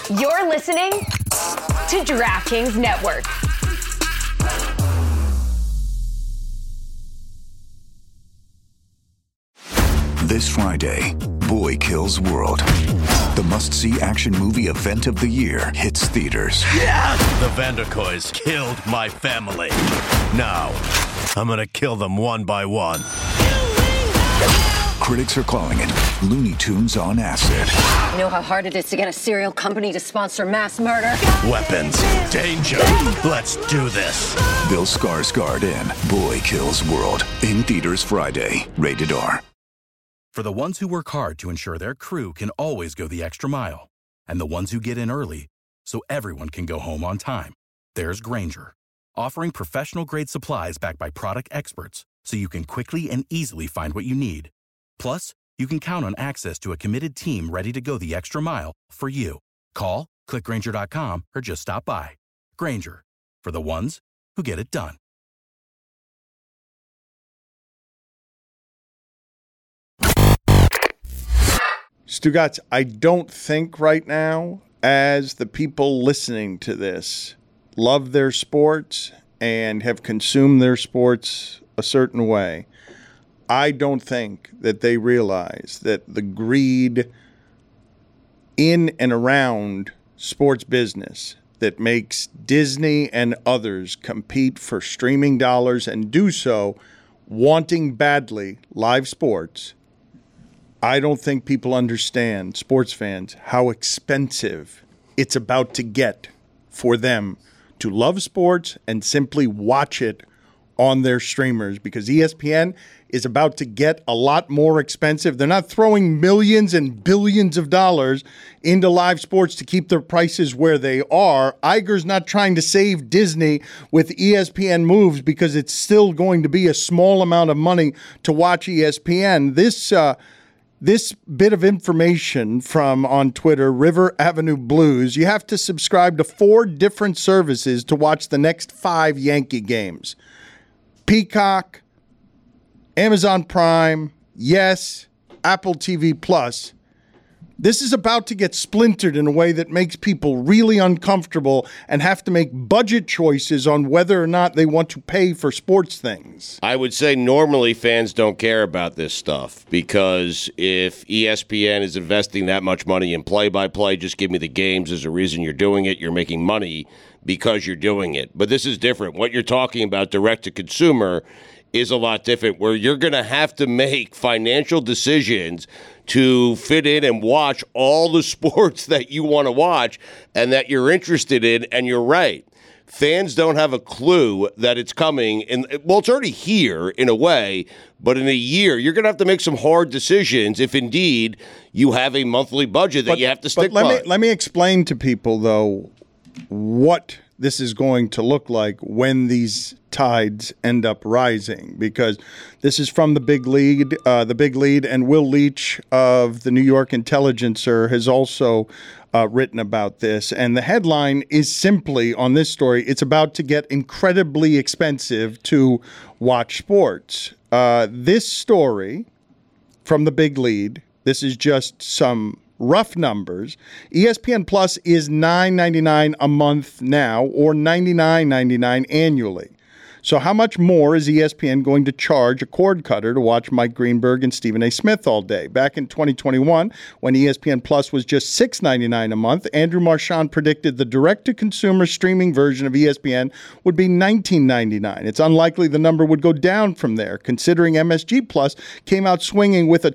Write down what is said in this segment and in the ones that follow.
You're listening to DraftKings Network. This Friday, Boy Kills World. The must-see action movie event of the year hits theaters. Yeah! The Vanderkoys killed my family. Now, I'm gonna kill them one by one. Critics are calling it Looney Tunes on acid. You know how hard it is to get a serial company to sponsor mass murder? Weapons, danger, let's do this. Bill Skarsgård in Boy Kills World. In theaters Friday. Rated R. For the ones who work hard to ensure their crew can always go the extra mile, and the ones who get in early so everyone can go home on time, there's Grainger, offering professional-grade supplies backed by product experts so you can quickly and easily find what you need. Plus, you can count on access to a committed team ready to go the extra mile for you. Call, click Grainger.com, or just stop by. Grainger, for the ones who get it done. Stugotz, I don't think right now, as the people listening to this love their sports and have consumed their sports a certain way, I don't think that they realize that the greed in and around sports business that makes Disney and others compete for streaming dollars and do so wanting badly live sports. I don't think people understand, sports fans, how expensive it's about to get for them to love sports and simply watch it on their streamers, because ESPN is about to get a lot more expensive. They're not throwing millions and billions of dollars into live sports to keep their prices where they are. Iger's not trying to save Disney with ESPN moves because it's still going to be a small amount of money to watch ESPN. This bit of information from on Twitter, River Avenue Blues, you have to subscribe to 4 different services to watch the next 5 Yankee games. Peacock, Amazon Prime, Yes, Apple TV Plus. This is about to get splintered in a way that makes people really uncomfortable and have to make budget choices on whether or not they want to pay for sports things. I would say normally fans don't care about this stuff because if ESPN is investing that much money in play-by-play, just give me the games as a reason you're doing it. You're making money because you're doing it. But this is different. What you're talking about, direct-to-consumer, is a lot different, where you're going to have to make financial decisions to fit in and watch all the sports that you want to watch and that you're interested in. And you're right. Fans don't have a clue that it's coming. Well, it's already here in a way, but in a year, you're going to have to make some hard decisions if indeed you have a monthly budget that you have to stick by. Let me explain to people, though, what this is going to look like when these tides end up rising, because this is from the Big Lead, and Will Leach of the New York Intelligencer has also written about this. And the headline is simply on this story, it's about to get incredibly expensive to watch sports. This story from the Big Lead, this is just some rough numbers. ESPN Plus is $9.99 a month now, or $99.99 annually. So how much more is ESPN going to charge a cord cutter to watch Mike Greenberg and Stephen A. Smith all day? Back in 2021, when ESPN Plus was just $6.99 a month, Andrew Marchand predicted the direct-to-consumer streaming version of ESPN would be $19.99. It's unlikely the number would go down from there, considering MSG Plus came out swinging with a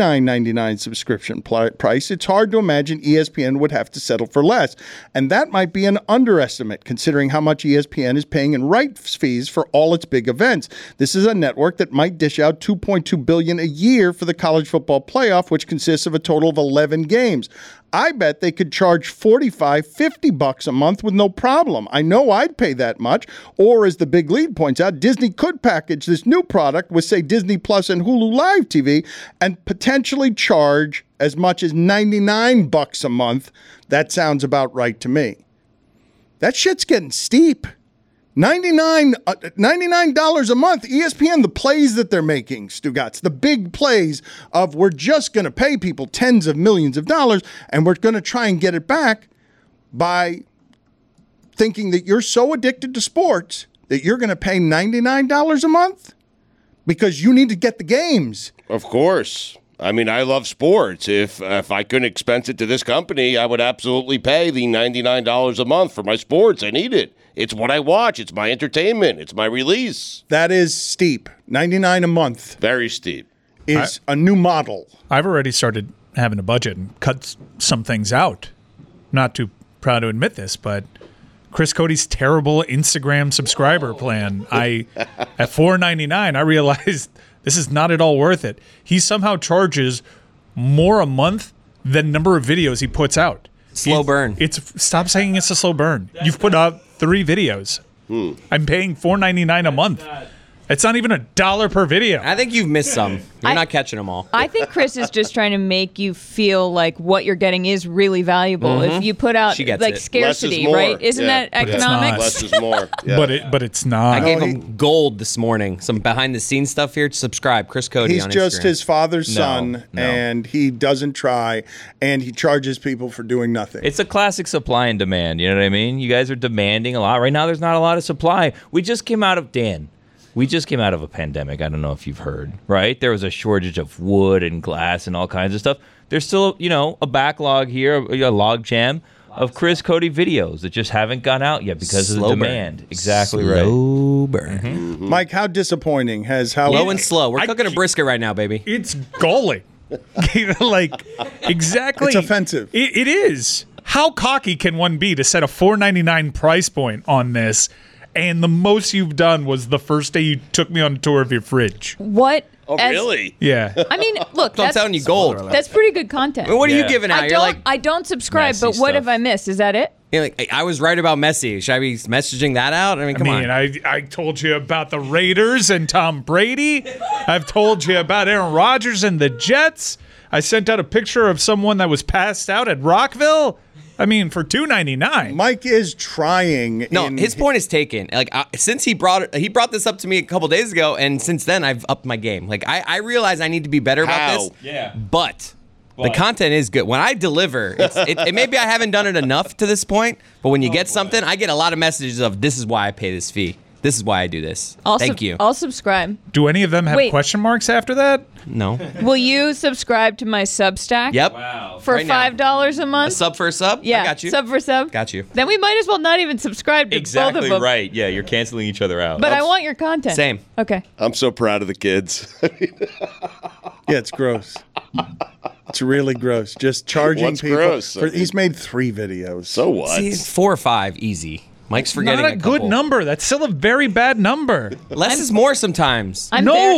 $29.99 subscription price. It's hard to imagine ESPN would have to settle for less. And that might be an underestimate, considering how much ESPN is paying in rights fees for all its big events. This is a network that might dish out $2.2 billion a year for the college football playoff, which consists of a total of 11 games. I bet they could charge $45, $50 a month with no problem. I know I'd pay that much. Or, as the Big Lead points out, Disney could package this new product with, say, Disney Plus and Hulu Live TV and potentially charge as much as $99 a month. That sounds about right to me. That shit's getting steep. $99 a month. ESPN, the plays that they're making, Stugotz, the big plays of we're just going to pay people tens of millions of dollars and we're going to try and get it back. by thinking that you're so addicted to sports that you're going to pay $99 a month because you need to get the games. Of course. I mean, I love sports. If I couldn't expense it to this company, I would absolutely pay the $99 a month for my sports. I need it. It's what I watch. It's my entertainment. It's my release. That is steep. $99 a month Very steep. is a new model. I've already started having a budget and cut some things out. Not too proud to admit this, but Chris Cody's terrible Instagram subscriber plan. At $4.99, I realized this is not at all worth it. He somehow charges more a month than number of videos he puts out. Slow burn. Stop saying it's a slow burn. You've put out 3 videos. I'm paying $4.99 a month. It's not even $1 per video. I think you've missed some. You're not catching them all. I think Chris is just trying to make you feel like what you're getting is really valuable. If you put out like scarcity, right? Isn't that economics? Less is more. Yeah. But it's not. I gave him gold this morning. Some behind the scenes stuff here. Subscribe, Chris Cody He's on Instagram. just his father's son, and he doesn't try, and he charges people for doing nothing. It's a classic supply and demand. You know what I mean? You guys are demanding a lot. Right now, there's not a lot of supply. We just came out of a pandemic. I don't know if you've heard, right? There was a shortage of wood and glass and all kinds of stuff. There's still, a backlog here, a log jam of Chris Cody videos that just haven't gone out yet because of the demand. Exactly right. Slow burn. Mike, how disappointing has how Low and slow. We're cooking a brisket right now, baby. It's galling. Exactly. It's offensive. It is. How cocky can one be to set a $4.99 price point on this? And the most you've done was the first day you took me on a tour of your fridge. What? Oh, really? Yeah. I mean, look, I'm telling you, gold. That's pretty good content. What are you giving out? I don't subscribe, Messy but what stuff. have I missed? Is that it? You're like, I was right about Messi. Should I be messaging that out? I mean, come on. I told you about the Raiders and Tom Brady. I've told you about Aaron Rodgers and the Jets. I sent out a picture of someone that was passed out at Rockville. I mean, for $2.99. Mike is trying. No, his point is taken. Like since he brought this up to me a couple days ago, and since then I've upped my game. Like I realize I need to be better about this. Yeah. But the content is good. When I deliver, it maybe I haven't done it enough to this point. But when you get something, I get a lot of messages of this is why I pay this fee. This is why I do this. Thank you. I'll subscribe. Do any of them have question marks after that? No. Will you subscribe to my Substack? Yep. Wow. For Right now. $5 a month? A sub for a sub? Yeah. I got you. Sub for sub? Got you. Then we might as well not even subscribe to both Exactly of them. right. Yeah, you're canceling each other out. But I want your content. Same. Okay. I'm so proud of the kids. Yeah, it's gross. It's really gross. Just charging What's people. gross? He's made 3 videos. So what? See, 4 or 5, easy. Mike's forgetting Not a good couple. number. That's still a very bad number. Less is more sometimes.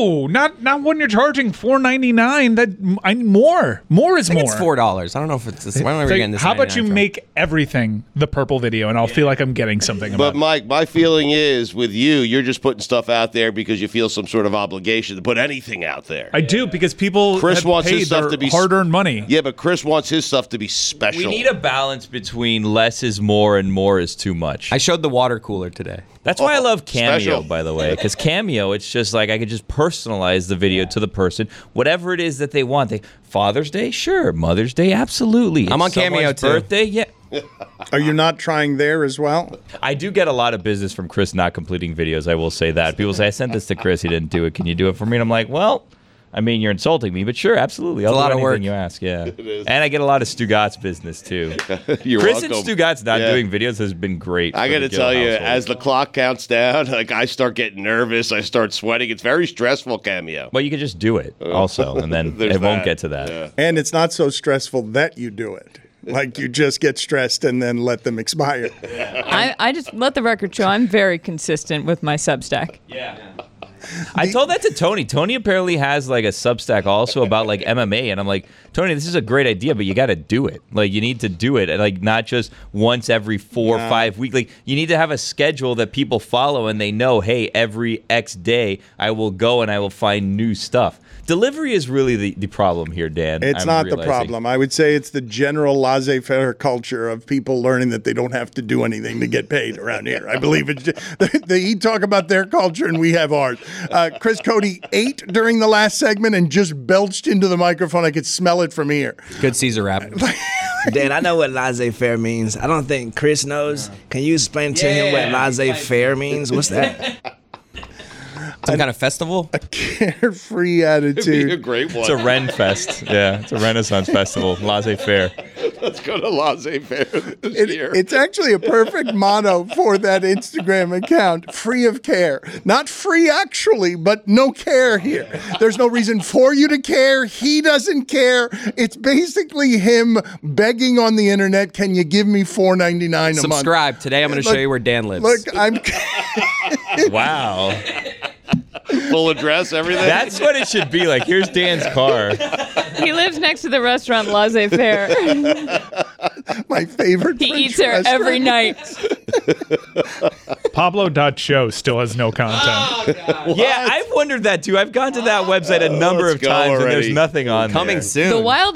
Not when you're charging $4.99. That more. More is I think more. it's $4. I don't know if it's. Why don't we get this? How about you 99 from? make everything the purple video, and I'll feel like I'm getting something about But Mike, my feeling is with you're just putting stuff out there because you feel some sort of obligation to put anything out there. I do, because people Chris have wants paid his stuff their to be hard-earned money. Yeah, but Chris wants his stuff to be special. We need a balance between less is more and more is too much. I showed the water cooler today. That's why I love Cameo, special. by the way, because Cameo, it's just like I could just personalize the video to the person, whatever it is that they want. Father's Day, sure. Mother's Day, absolutely. I'm on Someone's Cameo, too. Birthday, yeah. Are you not trying there as well? I do get a lot of business from Chris not completing videos. I will say that. People say, I sent this to Chris. He didn't do it. Can you do it for me? And I'm like, well, I mean, you're insulting me, but sure, absolutely. I'll It's a do lot of anything work. you ask, yeah. It is. And I get a lot of Stugatz business, too. You're Chris welcome. and Stugatz not Yeah. doing videos has been great. I for got the to Gill tell you, household. as the clock counts down, like I start getting nervous. I start sweating. It's very stressful, Cameo. Well, you can just do it also, and then There's it won't that. get to that. Yeah. And it's not so stressful that you do it. Like you just get stressed and then let them expire. I just let the record show I'm very consistent with my Substack. Yeah. I told that to Tony. Tony apparently has like a Substack also about like MMA, and I'm like, Tony, this is a great idea, but you got to do it. Like you need to do it, and like not just once every 4 or 5 weeks. Like you need to have a schedule that people follow, and they know, hey, every X day I will go and I will find new stuff. Delivery is really the problem here, Dan. It's I'm not realizing. the problem. I would say it's the general laissez-faire culture of people learning that they don't have to do anything to get paid around here. I believe it's just, they talk about their culture and we have ours. Chris Cody ate during the last segment and just belched into the microphone. I could smell it from here. Good Caesar wrap. Dan, I know what laissez-faire means. I don't think Chris knows. Can you explain to him what laissez-faire means? What's that? Some kind of festival? A carefree attitude. It'd be a great one. It's a Ren Fest. Yeah, it's a Renaissance festival. Laissez-faire. Let's go to laissez-faire this year. It's actually a perfect motto for that Instagram account. Free of care. Not free actually, but no care here. There's no reason for you to care. He doesn't care. It's basically him begging on the internet, can you give me $4.99 a month? Subscribe. Today I'm going to show you where Dan lives. Look, I'm... Wow. Full address, everything? That's what it should be like. Here's Dan's car. He lives next to the restaurant Laissez-Faire. My favorite He French eats there restaurant. every night. Pablo.show still has no content. Yeah, I've wondered that too. I've gone to that website a number of times and there's nothing on Coming there. soon.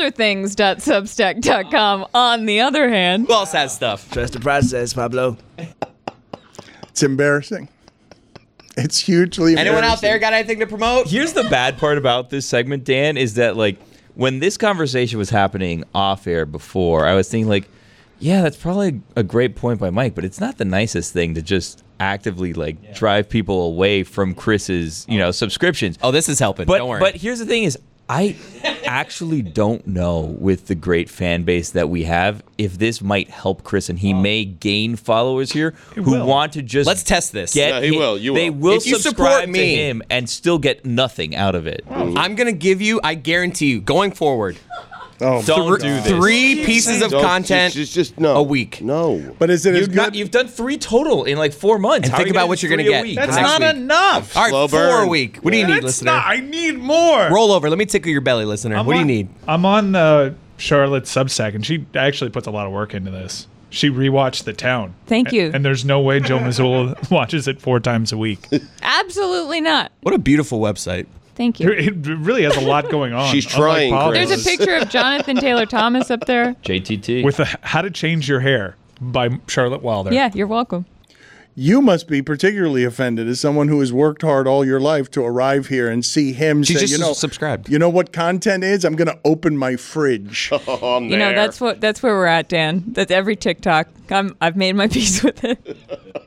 TheWilderThings.substack.com, on the other hand. Who else has stuff? Trust the process, Pablo. It's embarrassing. It's hugely embarrassing. Anyone out there got anything to promote? Here's the bad part about this segment, Dan, is that like when this conversation was happening off air before, I was thinking like, yeah, that's probably a great point by Mike, but it's not the nicest thing to just actively drive people away from Chris's, subscriptions. Oh, this is helping. But, Don't worry. But here's the thing is, I actually don't know with the great fan base that we have if this might help Chris and he may gain followers here who want to just let's test this. Yeah, he will. You will. They will If you subscribe support to me him and still get nothing out of it. I'm going to give you, I guarantee you, going forward, Don't do this. 3 pieces of content Just no. a week. No. But is it as good? You've done 3 total in like 4 months. And How think are you about getting what you're gonna 3 a get. week? That's Next not week. enough. All right, Slow 4 burn. a week. What do you need, listener? I need more. Roll over. Let me tickle your belly, listener. What do you need? I'm on Charlotte's Substack, and she actually puts a lot of work into this. She rewatched The Town. Thank you. And there's no way Joe Mazzulla watches it 4 times a week. Absolutely not. What a beautiful website. Thank you. It really has a lot going on. She's trying, unlike Chris. There's a picture of Jonathan Taylor Thomas up there. JTT. with How to Change Your Hair by Charlotte Wilder. Yeah, you're welcome. You must be particularly offended as someone who has worked hard all your life to arrive here and see him She say, just subscribed. You know what content is? I'm going to open my fridge. Oh, I'm You know, there. that's where we're at, Dan. That's every TikTok. I've made my peace with it.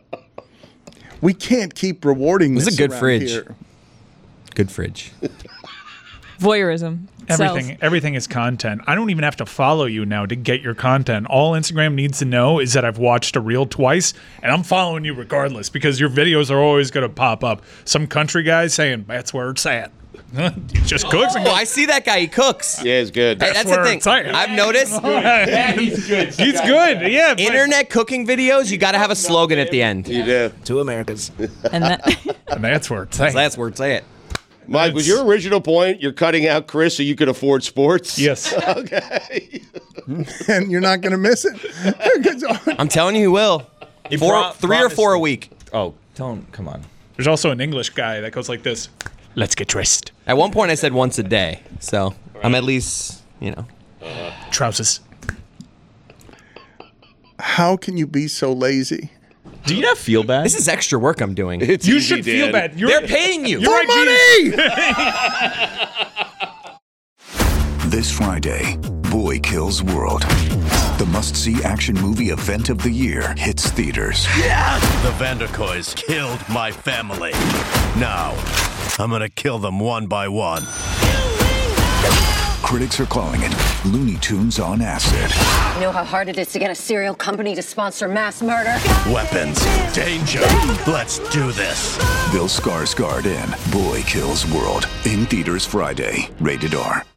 We can't keep rewarding This this is a good around fridge. here. Good fridge. Voyeurism. Everything is content. I don't even have to follow you now to get your content. All Instagram needs to know is that I've watched a reel twice, and I'm following you regardless because your videos are always going to pop up. Some country guy saying, that's where it's at. He just cooks and Oh, goes, I see that guy. He cooks. Yeah, it's good. Hey, that's the where thing. it's at. I've noticed he's good. he's good. Yeah. but- internet cooking videos, you got to have a slogan at the end. You do. 2 Americas. And And that's where it's at. That's where it's at. Mike, was your original point you're cutting out Chris so you could afford sports? Yes. Okay. And you're not going to miss it. 'Cause I'm telling you, he will. 3 or 4 a week. Oh, don't. Come on. There's also an English guy that goes like this. Let's get dressed. At one point, I said once a day. So I'm at least, Trousers. how can you be so lazy? Do you not feel bad? This is extra work I'm doing. It's You easy, should feel Dan. bad. They're paying you. You're Money! This Friday, Boy Kills World. The must-see action movie event of the year hits theaters. The Vanderkoys killed my family. Now, I'm gonna kill them one by one. Critics are calling it Looney Tunes on acid. You know how hard it is to get a serial company to sponsor mass murder? Weapons, danger. Let's do this. Bill Skarsgård in Boy Kills World. In theaters Friday. Rated R.